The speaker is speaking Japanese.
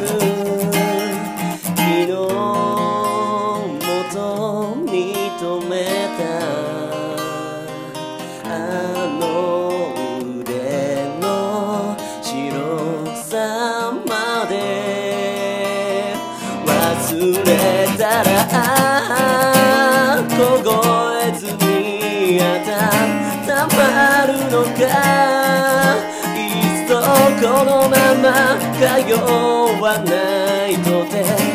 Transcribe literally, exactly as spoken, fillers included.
昨日元に止めたあの腕の白さまで忘れたら凍えずに温まるのか、いっそこのまま通わないとて